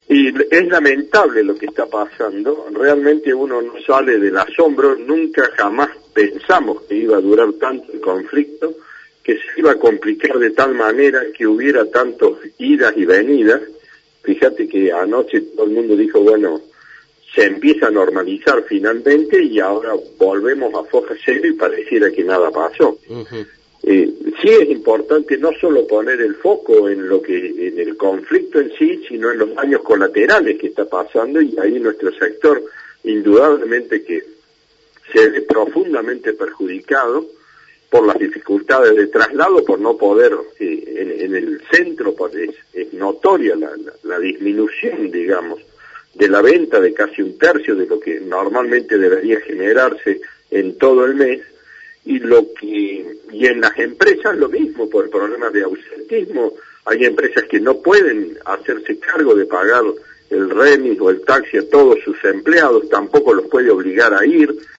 Y es lamentable lo que está pasando, realmente uno no sale del asombro, nunca jamás pensamos que iba a durar tanto el conflicto, que se iba a complicar de tal manera que hubiera tantos idas y venidas. Fíjate que anoche todo el mundo dijo, bueno, se empieza a normalizar finalmente y ahora volvemos a foja cero y pareciera que nada pasó. Sí es importante no solo poner el foco en en el conflicto en sí, sino en los daños colaterales que está pasando, y ahí nuestro sector indudablemente que se ve profundamente perjudicado por las dificultades de traslado, por no poder, en el centro pues es notoria la disminución, digamos, de la venta de casi un tercio de lo que normalmente debería generarse en todo el mes, y en las empresas lo mismo, por problemas de ausentismo. Hay empresas que no pueden hacerse cargo de pagar el remis o el taxi a todos sus empleados, tampoco los puede obligar a ir.